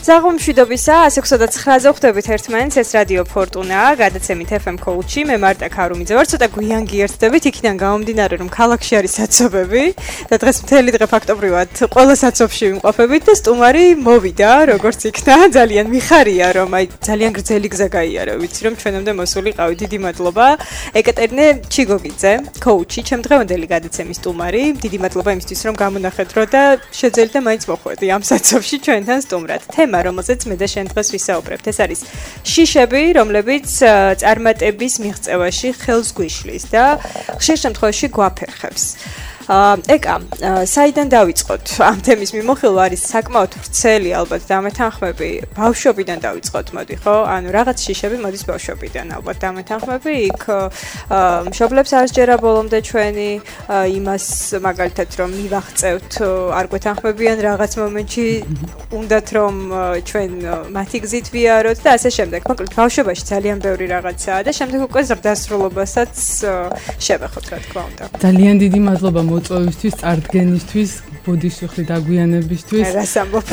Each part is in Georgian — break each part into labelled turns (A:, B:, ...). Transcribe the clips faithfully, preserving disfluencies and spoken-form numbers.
A: ზაღმშვიდობისა, one sixty-nine-ზე ხვდებით ერთმანეთს, ეს რადიო ფორტუნაა, გადაცემით ეფ ემ Coach-ი, მე მარტა ქარუმიძე ვარ, ცოტა გვიან გიერთდებით, იქიდან გამომდინარე, რომ ქალაქში არის საცობები და დღეს მთელი დღე ფაქტობრივად ყველა საცობში ვიმყოფებით და სტუმარი მოვიდა, როგორც იქნა, ძალიან მიხარია, რომ აი ძალიან გრძელი გზა გაიარა, ვიცი რომ ჩვენამდე მოსულიყავი, დიდი მადლობა. ეკატერინე ჩიგოგიძე, Coach-ი, ჩემ დღევანდელი გადაცემის სტუმარი, დიდი მადლობა იმისთვის, რომ გამონახეთ დრო და შეძელით და მაინც მოხვედი ამ საცობში ჩვენთან სტუმრად. თემა, რომელზეც მე და შენ დღეს ვისაუბრებთ, ეს არის შიშები, რომლებიც წარმატების მიღწევაში ხელს გვიშლის და ხშირ შემთხვევაში გვაფერხებს. ეკა, საიდან დავიწყოთ? ამ თემის მიმოხილვა არის საკმაოდ ვრცელი, ალბათ დამეთანხმები ბავშვობიდან დავიწყოთ, მოდი, ხო? ანუ რაღაც შიშები მოდის ბავშვობიდან, ალბათ დამეთანხმები, იქ მშობლებს არ სჯერა ბოლომდე ჩვენი იმას მაგალითად რომ მივაღწევთ, არ გვეთანხმებიან რაღაც მომენტში, უნდათ რომ ჩვენ მათი გზით ვიაროთ და ასე შემდეგ. მოკლედ, ბავშვობაში ძალიან ბევრი რაღაცაა და შემდეგ უკვე ზრდასრულობასაც შევეხოთ, რა თქმა უნდა.
B: ძალიან დიდი მადლობა მოწვევისთვის, წარდგენისთვის, ბოდიშუხლი დაგვიანებისთვის.
A: რას ამბობ?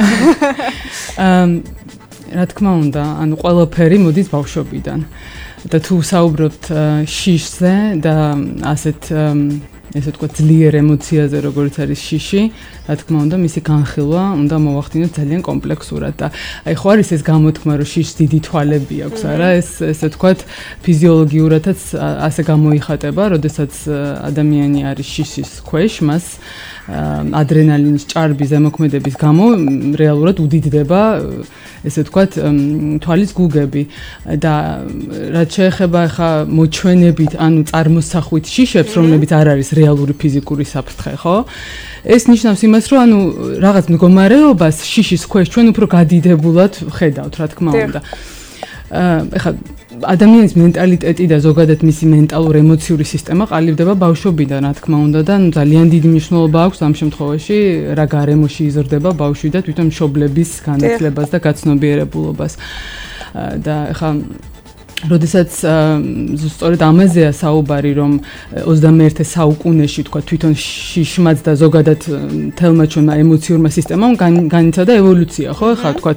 B: რა თქმა უნდა, ანუ ყველაფერი მოდის ბავშვობიდან. და თუ საუბრობთ შიშზე და ასეთ ესე თქვა ძლიერ ემოციაზე, როგორც არის შიში, რა თქმა უნდა, მისი განხილვა უნდა მოვახდინოთ ძალიან კომპლექსურად და აი ხო არის ეს გამოთქმა, რომ შიშს დიდი თვალები აქვს, არა? ეს ესე თქვა ფიზიოლოგიურადაც ასე გამოიხატება, როდესაც ადამიანი არის შიშის ქვეშ, მას ადრენალინის ჭარბი ზემოქმედების გამო რეალურად უდიდდება ესე ვთქვათ, თვალის გუგები და რაც შეეხება ხა მოჩვენებით, ანუ წარმოსახვით შიშებს, რომლებიც არ არის რეალური ფიზიკური საფრთხე, ხო? ეს ნიშნავს იმას, რომ ანუ რაღაც მდგომარეობას შიშის ქვეშ ჩვენ უფრო გადიდებულად ხედავთ, რა თქმა უნდა. ეხლა ადამიანის მენტალიტეტი და ზოგადად მისი მენტალურ-ემოციური სისტემა ყალიბდება ბავშვობიდან, რა თქმა უნდა და ძალიან დიდი მნიშვნელობა აქვს ამ შემთხვევაში, რა გარემოში იზრდება ბავშვი და თვითონ მშობლების განათლებას და გაცნობიერებულობას. და ეხლა როდესაც სწორედ ამაზეა საუბარი, რომ ოცდამეერთე საუკუნეში თქვა თვითონ შიშმაც და ზოგადად თელმა ჩვენმა ემოციურმა სისტემამ განიცადა ევოლუცია, ხო? ხა თქვა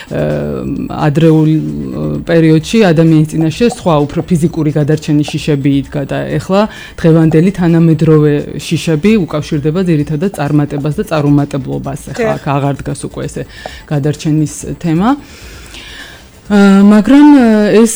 B: ადრეულ პერიოდში ადამიანის წინაშე სხვა უფრო ფიზიკური გადარჩენის შიშები იდგა და ეხლა დღევანდელი თანამედროვე შიშები უკავშირდება ძირითადად წარმატებას და წარუმატებლობას. ეხლა აქ აღარ დგას უკვე ესე გადარჩენის თემა. მაგრამ ეს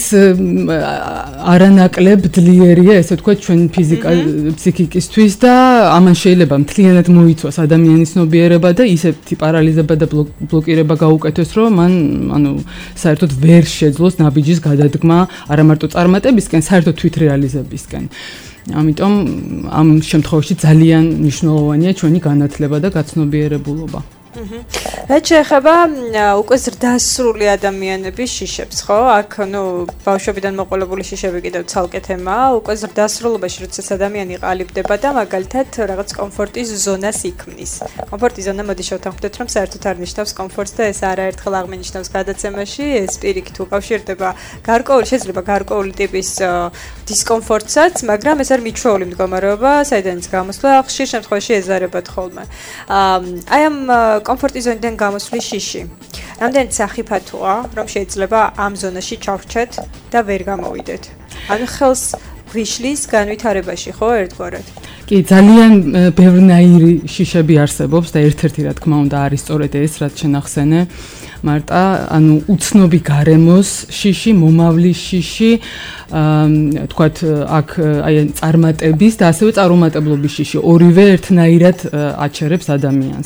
B: არანაკლებ ძლიერია, ესე ვთქვათ, ჩვენ ფიზიკა ფსიქიკისთვის და ამან შეიძლება მთლიანად მოიცვას ადამიანის ცნობიერება და ისეთი პარალიზება და ბლოკირება გაუკეთოს, რომ მან ანუ საერთოდ ვერ შეძლოს ნაბიჯის გადადგმა არა მარტო წარმატებისკენ, საერთოდ თვითრეალიზებისკენ. ამიტომ ამ შემთხვევაში ძალიან მნიშვნელოვანია ჩვენი განათლება და გაცნობიერებულობა.
A: რაც შეეხება უკვე ზრდასრული ადამიანების შიშებს, ხო? აქ ნუ ბავშვობიდან მოყოლებული შიშები კიდევ ცალკე თემაა, უკვე ზრდასრულობაში, როდესაც ადამიანი ყალიბდება და მაგალითად რაღაც კომფორტის ზონას იქმნის. კომფორტის ზონა მოდი შევთანხმდეთ, რომ საერთოდ არ ნიშნავს კომფორტს და ეს არაერთხელ აღმინიშნავს გადაცემაში, ეს პირიქით უკავშირდება გარკვეული, შეიძლება გარკვეული ტიპის დისკომფორტსაც, მაგრამ ეს არის მიჩვეული მდგომარეობა, საიდანაც გამოსვლა ხშირ შემთხვევაში ეზარებათ ხოლმე. აი ამ კომფორტის ზონიდან გამოსვლის შიში. რამდენად სახიფათოა, რომ შეიძლება ამ ზონაში ჩავრჩეთ და ვერ გამოვიდეთ. ანუ ხელს გვიშლის განვითარებაში, ხო, ერთგვარად?
B: კი, ძალიან ბევრნაირი შიშები არსებობს და ერთ-ერთი რა თქმა უნდა არის სწორედ ეს, რაც შენახსენე. მარტა, ანუ უცნობი გარემოს შიში, მომავლის შიში, თქვათ, აქ აი წარმატების და ასევე წარუმატებლობის შიში, ორივე ერთნაირად აჩერებს ადამიანს.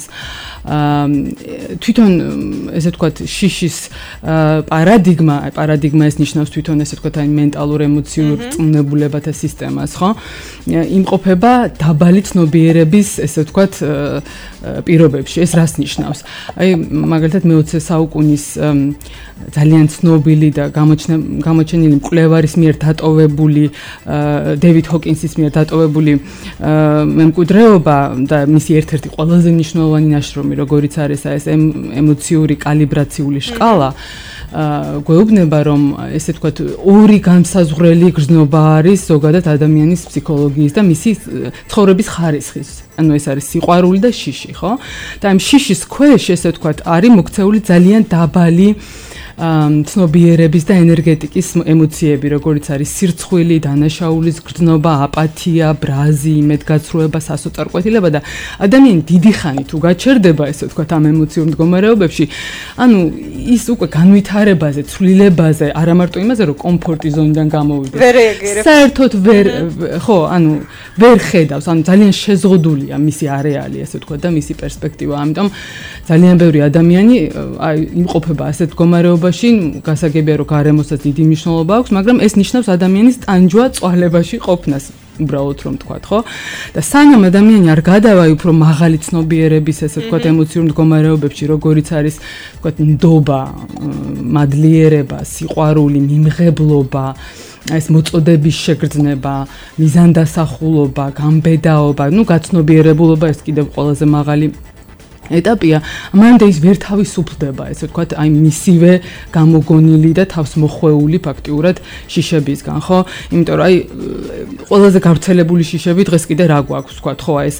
B: თვითონ ესე ვთქვათ, შიშის პარადიგმა, აი პარადიგმა ეს ნიშნავს თვითონ ესე ვთქვათ, აი მენტალურ-ემოციურ წვნებულებათა სისტემას, ხო? იმყოფება დაბალი ცნობიერების, ესე ვთქვათ, პირობებში. ეს რას ნიშნავს? აი მაგალითად მეოცე საუკუნის ძალიან ცნობილი და გამოჩენილი მკვლევარის მიერ დატოვებული დევიდ ჰოკინსის მიერ დატოვებული მემკვიდრეობა და მისი ერთ-ერთი ყველაზე მნიშვნელოვანი ნაშრომი, როგორიც არის ეს ემოციური კალიბრაციული შკალა, გვეუბნება რომ ესე ვთქვათ ორი განსაზღვრელი გრძნობა არის ზოგადად ადამიანის ფსიქოლოგიის და მისი ცხოვრების ხარისხის ანუ ეს არის სიყვარული და შიში ხო და ამ შიშის ქვეშ ესე ვთქვათ არის მოქცეული ძალიან დაბალი ცნობიერების და ენერგეტიკის ემოციები, როგორც არის სირცხვილი, დანაშაულის გრძნობა, აპათია, ბრაზი, იმედგაცრუება, სასოწარკვეთილება და ადამიანი დიდი ხანი თუ გაჩერდება, ესე ვთქვათ, ამ ემოციურ მდგომარეობებში, ანუ ის უკვე განვითარებაზე, ცვლილებაზე, არა მარტო იმაზე, რომ კომფორტის ზონიდან გამოვიდეს.
A: ვერ ეაგერებს.
B: საერთოდ ვერ, ხო, ანუ ვერ ხედავს, ანუ ძალიან შეზღუდულია მისი არეალი, ესე ვთქვათ, და მისი პერსპექტივა. ამიტომ ძალიან ბევრი ადამიანი აი იმყოფება ასეთ მდგომარეობაში გასაგებია რომ გარემოსაც დიდი მნიშვნელობა აქვს, მაგრამ ეს ნიშნავს ადამიანის ტანჯვა წვალებაში ყოფნას, უბრალოდ რომ თქვათ, ხო? და სანამ ადამიანი არ გადავაი უფრო მაღალი ცნობიერების, ესე ვთქვათ, ემოციურ მდგომარეობებში, როგორიც არის, ვთქვათ, ნდობა, მადლიერება, სიყვარული, მიმღებლობა, ეს მოწოდების შეგრძნება, მიზანდასახულობა, გამბედაობა, ну, გაცნობიერებულობა, ეს კიდევ ყველაზე მაღალი ეტაპია, ამამდე ის ვერ თავისუფლდება, ესე ვთქვათ, აი მისივე გამოგონილი და თავს მოხვეული ფაქტიურად შიშებისგან, ხო? იმიტომ რომ აი ყველაზე გავრცელებული შიშები დღეს კიდე რა გვაქვს, ვთქვათ, ხო, ეს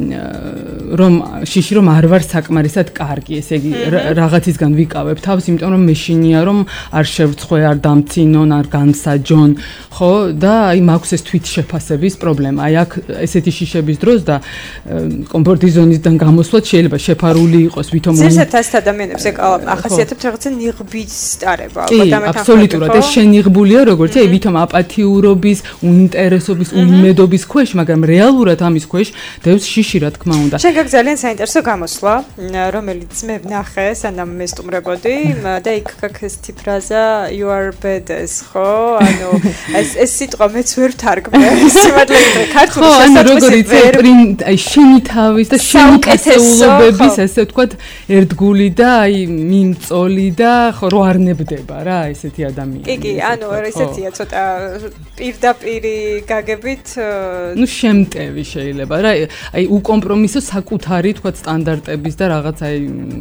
B: რომ შიში რომ არ ვარ საკმარისად კარგი, ესე იგი რაღაცისგან ვიკავებ თავს, იმიტომ რომ მეშინია რომ არ შევწხვე, არ დამცინონ, არ განსაჯონ, ხო? და აი მაქვს ეს თვითშეფასების პრობლემა. აი აქ ესეთი შიშების დროს და კომფორტის ზონისგან გამოსვლად შეიძლება შეფარული იყოს ვითომ
A: ზუსტად ასეთ ადამიანებს ახასიათებთ რაღაცა ნიღბის სტარება
B: ალბათ ამათ აბსოლუტურად ეს შენიღბულია როგორც აი ვითომ აპათიურობის, უინტერესობის, უიმედობის ქვეშ, მაგრამ რეალურად ამის ქვეშ დევს შიში რა თქმა უნდა.
A: შენ გაგ ძალიან საინტერესო გამოსვლა, რომელიც მე ვნახე, სანამ მე სტუმრებოდი და იქ გაგ ესეთი ფრაზა you are badass, ხო? ანუ ეს ეს სიტყვა მეც ვერ ვთარგმნე. სიმართლე ქართული
B: შესაძლებელი აი შენი თავის და შენი კეთილობები ის ესე ვთქვათ ერთგული და აი მიმწოლი და ხო რო არ ნებდება რა ესეთი ადამიანი.
A: კი კი, ანუ ესეთია ცოტა პირდაპირი გაგებით
B: ნუ შემტევი შეიძლება რა აი უკომპრომისო საკუთარი თქვათ სტანდარტების და რაღაც აი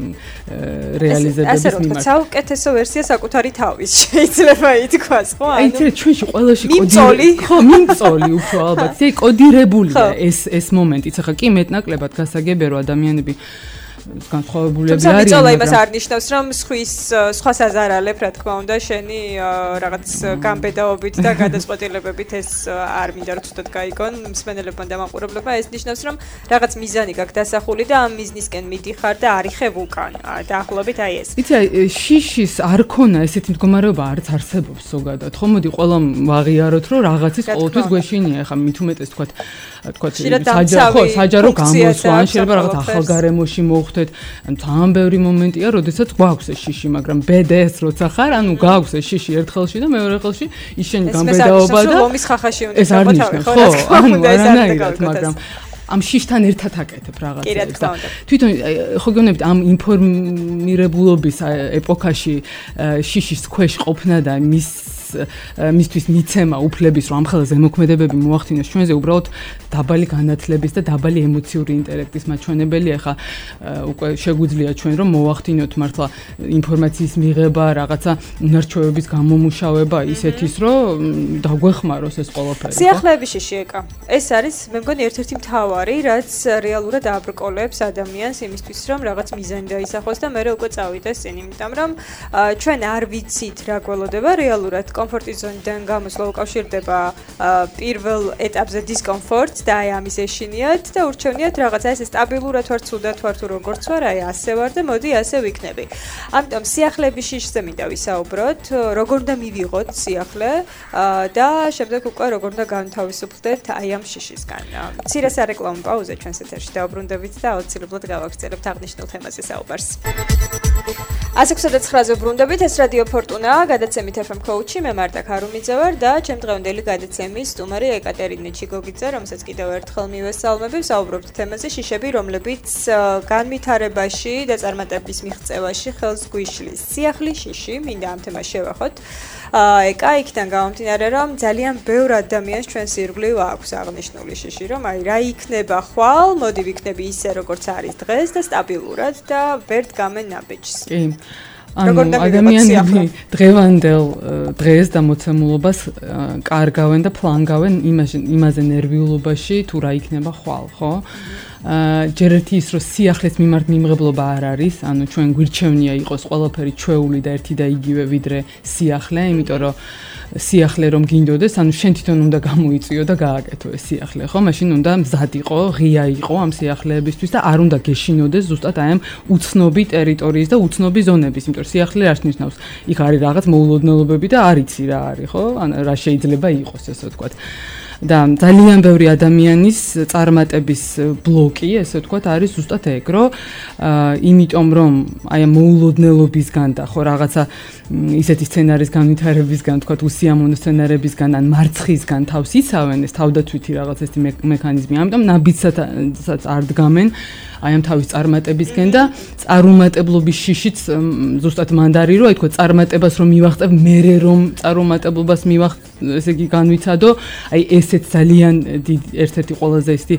B: რეალიზებების
A: მიმართ. ასე რომ საუკეთესო ვერსია საკუთარი თავის შეიძლება ითქვას, ხო?
B: აი ეს ჩვენში ყველაში კოდი ხო მიმწოლი უფრო ალბათ. ეს კოდირებულია ეს ეს მომენტიც. ახლა კი მეტნაკლებად გასაგებია რომ ადამიანები განსხვავებულები არიან.
A: თუმცა იმას არ ნიშნავს, რომ სხვის სხვას აზარალებ, რა თქმა უნდა, შენი რაღაც გამბედაობით და გადაწყვეტილებებით ეს არ მინდა რომ ცუდად გაიგონ მსმენელებმა და მაყურებლებმა. ეს ნიშნავს, რომ რაღაც მიზანი გაქვს დასახული და ამ მიზნისკენ მიდიხარ და არიხებ უკან. დაახლოებით აი ეს.
B: იცი, შიშის არ ქონა ესეთი მდგომარეობა არც არსებობს ზოგადად. ხო, მოდი ყველამ ვაღიაროთ, რომ რაღაცის ყოველთვის გვეშინია. ახლა მით უმეტეს თქვათ თქვათ საჯარო საჯარო გამოსვლა, ან შეიძლება რაღაც ახალ გარემოში მოხვდეთ. ან თან ბევრი მომენტია, როდესაც გვაქვს ეს შიში, მაგრამ ბედეს როცა ხარ, ანუ გაქვს ეს შიში ერთ ხელში და მეორე ხელში ისენი გამბედაობა და
A: ლომის ხახაში უნდა
B: ეს არ ნიშნავს, ხო, ანუ არანაირად, მაგრამ ამ შიშთან ერთად აკეთებ რაღაცებს და თვითონ ხო გეუბნებით ამ ინფორმირებულობის ეპოქაში შიშის ქვეშ ყოფნა და მის მისთვის მიცემა უფლების რომ ამ ხელა ზემოქმედებები მოახდინოს ჩვენზე უბრალოდ დაბალი განათლების და დაბალი ემოციური ინტელექტის მაჩვენებელია. ხა უკვე შეგვიძლია ჩვენ რომ მოახდინოთ მართლა ინფორმაციის მიღება, რაღაცა უნარჩვევების გამომუშავება ისეთის რომ დაგვეხმაროს ეს ყველაფერი.
A: სიახლეების შიშიეკა. ეს არის მე მგონი ერთ-ერთი მთავარი, რაც რეალურად აბრკოლებს ადამიანს იმისთვის რომ რაღაც მიზანი დაისახოს და მე უკვე წავიდეს წინ, იმიტომ რომ ჩვენ არ ვიცით რა გველოდება რეალურად კომფორტის ზონიდან გამოსვლა უკავშირდება პირველ ეტაპზე დისკომფორტს და აი ამის ეშინიათ და ურჩევნიათ რაღაცა ესე სტაბილურად ვარ, ცუდად ვარ თუ როგორც ვარ, აი ასე ვარ და მოდი ასე ვიქნები. ამიტომ სიახლეების შიშზე მინდა ვისაუბროთ, როგორ უნდა მივიღოთ სიახლე და შემდეგ უკვე როგორ უნდა განთავისუფლდეთ აი ამ შიშისგან. მცირე სარეკლამო პაუზა ჩვენს ეთერში დავბრუნდებით და აუცილებლად გავაგრძელებთ აღნიშნულ თემაზე საუბარს. ასი ოცდაოთხ ცხრაზე ბრუნდებით, ეს რადიო ფორტუნაა, გადაცემით ეფ ემ კოუჩი, მე მარტა ქარუმიძე ვარ და ჩემ დღევანდელი გადაცემის სტუმარი ეკატერინე ჩიგოგიძე, რომელსაც კიდევ ერთხელ მივესალმები, ვსაუბრობთ თემაზე შიშები, რომლებიც განვითარებაში და წარმატების მიღწევაში ხელს გვიშლის. სიახლის შიში, მინდა ამ თემას შევახოთ. ეკა იქიდან გამომდინარე, რომ ძალიან ბევრ ადამიანს ჩვენს ირგვლივ აქვს აღნიშნული შიში, რომ აი რა იქნება ხვალ, მოდი ვიქნები ისე როგორც არის დღეს და სტაბილურად და ვერ დგამენ ნაბიჯს.
B: კი.
A: როგორ
B: ადამიანები დღევანდელ დღეს და მოცემულობას კარგავენ და ფლანგავენ იმაზე ნერვიულობაში თუ რა იქნება ხვალ, ხო? ჯერ ერთი ის რომ სიახლის მიმართ მიმღებლობა არ არის, ანუ ჩვენ გვირჩევნია იყოს ყველაფერი ჩვეული და ერთი და იგივე ვიდრე სიახლე, იმიტომ რომ სიახლე რომ გინდოდეს, ანუ შენ თვითონ უნდა გამოიწვიო და გააკეთო ეს სიახლე, ხო? მაშინ უნდა მზად იყო, ღია იყო ამ სიახლეებისთვის და არ უნდა გეშინოდეს ზუსტად აი ამ უცნობი ტერიტორიის და უცნობი ზონების, იმიტომ რომ სიახლე რას ნიშნავს? იქ არის რაღაც მოულოდნელობები და არ იცი რა არის, ხო? ან რა შეიძლება იყოს, ესე ვთქვათ. და ძალიან ბევრი ადამიანის წარმატების ბლოკი, ესე ვთქვათ, არის ზუსტად ეგ, რომ იმიტომ რომ აი ამ მოულოდნელობისგან და ხო რაღაცა ისეთი სცენარის განვითარებისგან, ვთქვათ, უსიამოვნო სცენარებისგან ან მარცხისგან თავს იცავენ, ეს თავდაცვითი რაღაც ეს მექანიზმი, ამიტომ ნაბიჯსაც არ დგამენ აი ამ თავის წარმატებისგან და წარუმატებლობის შიშიც ზუსტად მანდარი რომ აი თქო წარმატებას რომ მივახტებ, მერე რომ წარუმატებლობას მივახტ, ესე იგი განვიცადო, აი ესეც ძალიან ერთ-ერთი ყველაზე ისეთი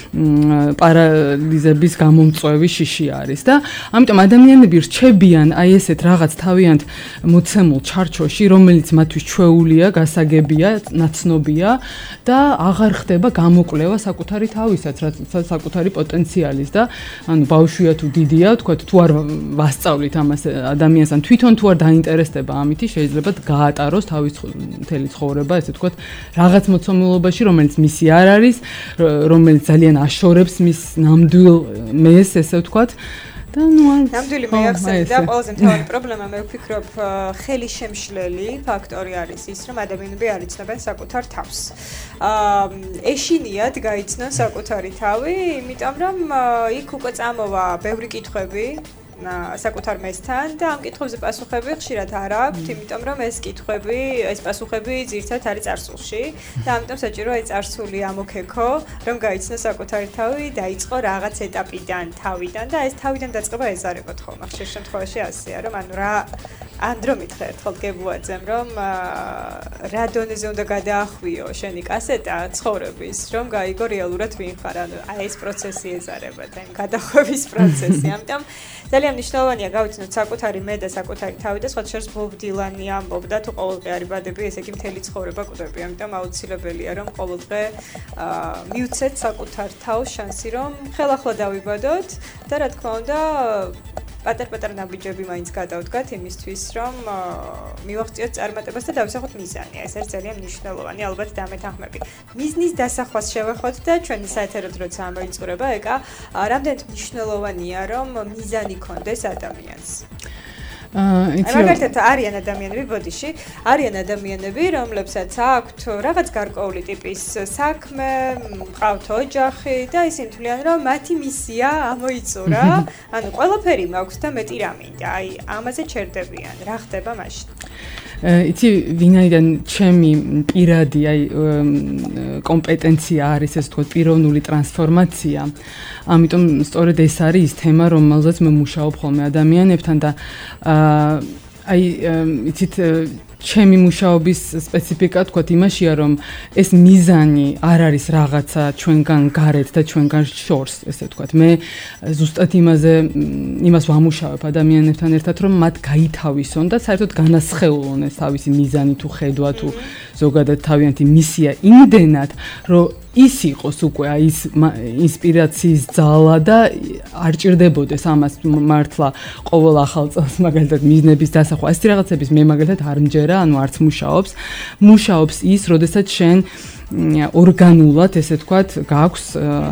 B: პარალიზების გამომწვევი შიში არის და ამიტომ ადამიანები რჩებიან აი ესეთ რაღაც თავიანთ მოცემულ ჩარჩოში, რომელიც მათთვის ჩვეულია, გასაგებია, ნაცნობია და აღარ ხდება გამოკვლევა საკუთარი თავისაც, რაც საკუთარი პოტენციალის და ანუ ბავშვია თუ დიდია, თქვა თუ არ ვასწავლით ამას ადამიანს, ან თვითონ თუ არ დაინტერესდება ამით, შეიძლება გაატაროს თავის მთელი ცხოვრება, ესე ვთქვათ, რაღაც მოცემულობაში, რომელიც მისი არ არის, რომელიც ძალიან აშორებს მის ნამდვილ მეს, ესე ვთქვათ. და ნუ არ
A: ნამდვილი მეახსენე და ყველაზე მთავარი პრობლემა მე ვფიქრობ ხელი შემშლელი ფაქტორი არის ის, რომ ადამიანები არ იცნობენ საკუთარ თავს. აა ეშინიათ გაიცნონ საკუთარი თავი, იმიტომ რომ იქ უკვე წამოვა ბევრი კითხვები საკუთარ მესთან და ამ კითხვებზე პასუხები ხშირად არ აქვთ, იმიტომ რომ ეს კითხვები, ეს პასუხები ძირითადად არის წარსულში და ამიტომ საჭიროა ეს წარსული ამოქექო, რომ გაიცნო საკუთარი თავი, დაიწყო რაღაც ეტაპიდან, თავიდან და ეს თავიდან დაწყება ეზარებოდ ხოლმე. ხშირ შემთხვევაში ასეა, რომ ანუ რა ანდრომიტხე ერთხელ გებუაძემ, რომ რა დონეზე უნდა გადაახვიო შენი კასეტა ცხოვრების, რომ გაიგო რეალურად ვინ ხარ, ანუ აი ეს პროცესი ეზარება და იმ გადახვევის პროცესი. ამიტომ ძალიან მნიშვნელოვანია გავიცნოთ საკუთარი მე და საკუთარი თავი და სხვა შორის ბობ დილანი ამბობდა თუ ყოველდღე არის ბადები, ესე იგი მთელი ცხოვრება კვდები. ამიტომ აუცილებელია რომ ყოველდღე მივცეთ საკუთარ თავს შანსი რომ ხელახლა დავიბადოთ და რა თქმა უნდა პატარ-პატარა ნაბიჯები მაინც გადავდგათ იმისთვის რომ მივახციოთ წარმატებას და დავისახოთ მიზანი. ეს არის ძალიან მნიშვნელოვანი, ალბათ დამეთანხმები. მიზნის დასახვას შევეხოთ და ჩვენი საეთეროდ როცა ამოიწურება, ეკა რამდენად მნიშვნელოვანია რომ მიზანი კონდეს ადამიანს. აი მაგალითად არიან ადამიანები ბოდიში, არიან ადამიანები, რომლებსაც აქვთ რაღაც გარკვეული ტიპის საქმე, მყავთ ოჯახი და ისინი თვლიან, რომ მათი მისია ამოიწურა, ანუ ყველაფერი მაქვს და მეტი რა მინდა. აი ამაზე ჩერდებიან. რა ხდება მაშინ?
B: იცი ვინაიდან ჩემი პირადი აი კომპეტენცია არის, ესე ვთქვათ, პიროვნული ტრანსფორმაცია. ამიტომ სწორედ ეს არის ის თემა, რომელზეც მე მუშაობ ხოლმე ადამიანებთან და აი იცით ჩემი მუშაობის სპეციფიკა თქვათ იმაშია, რომ ეს მიზანი არ არის რაღაცა ჩვენგან გარეთ და ჩვენგან შორს, ესე ვთქვათ. მე ზუსტად იმაზე იმას ვამუშავებ ადამიანებთან ერთად, რომ მათ გაითავისონ და საერთოდ განასხეულონ ეს თავისი მიზანი თუ ხედვა თუ ზოგადად თავიანთი მისია იმდენად, რომ ის იყოს უკვე აი ის ინსპირაციის ძალა და არ ჭირდებოდეს ამას მართლა ყოველ ახალ წელს მაგალითად მიზნების დასახვა. ეს რაღაცების მე მაგალითად არ მჯერა, ანუ არც მუშაობს. მუშაობს ის, როდესაც შენ ორგანულად, ესე ვთქვათ, გაქვს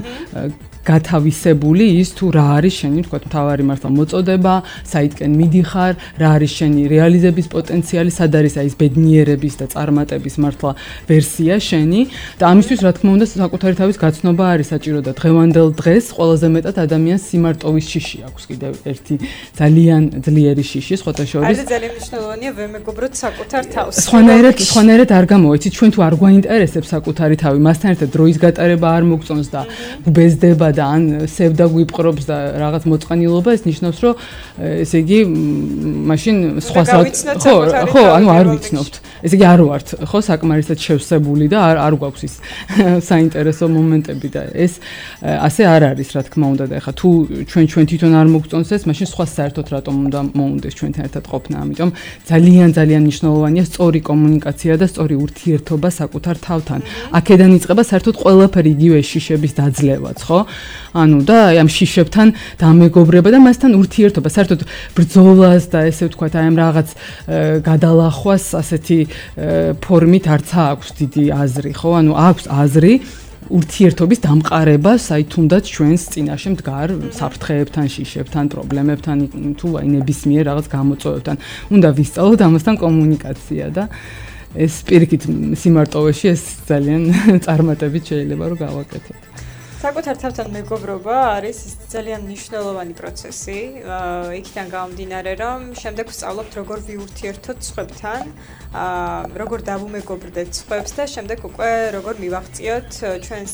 B: გათავისებული ის თუ რა არის შენი, ვთქვათ, მთავარი მართლა მოწოდება, საითკენ მიდიხარ, რა არის შენი რეალიზების პოტენციალი, სად არის აი ეს ბედნიერების და წარმატების მართლა ვერსია შენი და ამისთვის რა თქმა უნდა საკუთარი თავის გაცნობა არის საჭირო და დღევანდელ დღეს ყველაზე მეტად ადამიანს სიმარტოვის შიში აქვს კიდევ ერთი ძალიან ძლიერი შიში, სხვათა შორის.
A: არის ძალიან მნიშვნელოვანია ვემეგობროთ საკუთარ თავს.
B: სხვანაირად, სხვანაირად არ გამოვიცით, ჩვენ თუ არ გვაინტერესებს საკუთარი თავი, მასთან ერთად დროის გატარება არ მოგწონს და გვბეზდება და ან სევდა გვიპყრობს და რაღაც მოწყენილობა ეს ნიშნავს რომ ესე იგი მაშინ სხვა
A: ხო
B: ხო ანუ არ ვიცნობთ ესე იგი არ ვართ ხო საკმარისად შევსებული და არ არ გვაქვს ის საინტერესო მომენტები და ეს ასე არ არის რა თქმა უნდა და ეხლა თუ ჩვენ ჩვენ თვითონ არ მოგწონს ეს მაშინ სხვა საერთოდ რატომ უნდა მოუნდეს ჩვენთან ერთად ყოფნა ამიტომ ძალიან ძალიან მნიშვნელოვანია სწორი კომუნიკაცია და სწორი ურთიერთობა საკუთარ თავთან აქედან იწყება საერთოდ ყველაფერი იგივე შიშების დაძლევაც ხო ანუ და ამ შიშებთან დამეგობრება და მასთან ურთიერთობა საერთოდ ბრძოლას და ესე ვთქვათ აი ამ რაღაც გადალახვას ასეთი ფორმით არც აქვს დიდი აზრი ხო ანუ აქვს აზრი ურთიერთობის დამყარებას აი თუნდაც ჩვენს წინაშე მდგარ საფრთხეებთან, შიშებთან, პრობლემებთან თუ აი ნებისმიერ რაღაც გამოწვევებთან უნდა ვისწავლოთ ამასთან კომუნიკაცია და ეს პირიქით სიმარტოვეში ეს ძალიან წარმატებით შეიძლება რომ გავაკეთოთ.
A: საკუთარ თავთან მეგობრობა არის ძალიან მნიშვნელოვანი პროცესი. იქიდან გამომდინარე, რომ შემდეგ ვსწავლობთ როგორ ვიურთიერთოთ სხვებთან, როგორ დავუმეგობრდეთ სხვებს და შემდეგ უკვე როგორ მივაღწიოთ ჩვენს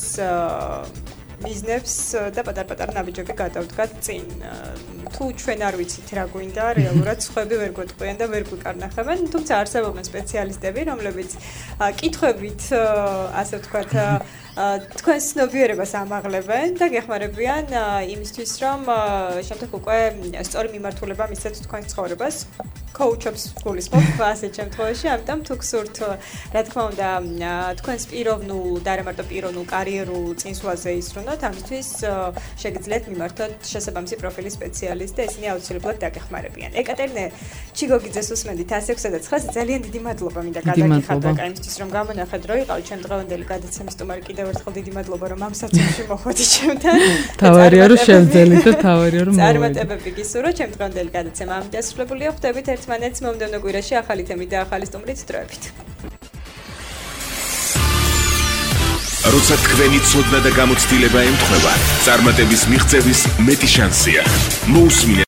A: ბიზნეს და პატარ-პატარა ნაბიჯები გადავდგათ წინ. თუ ჩვენ არ ვიცით რა გვინდა, რეალურად სხვები ვერ გვეტყვიან და ვერ გვიკარნახებენ, თუმცა არსებობენ სპეციალისტები, რომლებიც კითხვებით, ასე ვთქვათ, თქვენს ცნობიერებას ამაღლებენ და გეხმარებიან იმისთვის, რომ შემდეგ უკვე სწორი მიმართულება მისცეთ თქვენს ცხოვრებას. coach-ობს გულისხმობ ასეთ შემთხვევაში, ამიტომ თუ გსურთ, რა თქმა უნდა, თქვენს პიროვნულ და არა მარტო პიროვნულ კარიერულ წინსვლაზე ისრუნოთ, ამისთვის შეგიძლიათ მიმართოთ შესაბამისი პროფილის სპეციალისტ და ისინი აუცილებლად დაგეხმარებიან. ეკატერინე ჩიგოგიძეს უსმენდით one oh six და nine ძალიან დიდი მადლობა მინდა გადაგიხადოთ იმისთვის, რომ გამონახეთ, რომ იყავით ჩემ დღევანდელი გადაცემის სტუმარი. კიდევ ერთხელ დიდი მადლობა, რომ ამ საცხოვრში მოხვედით ჩემთან.
B: თავარია რომ შევძელით და თავარია რომ მოვიდეთ.
A: წარმატებები გისურვოთ ჩემ დღევანდელი გადაცემა ამით დასრულებულია. ხვდებით ერთმანეთს მომდევნო კვირაში ახალი თემით და ახალი სტუმრით დროებით.
C: როცა თქვენი ცოდნა და გამოცდილება ემთხვევა, წარმატების მიღწევის მეტი შანსია. მოусმინე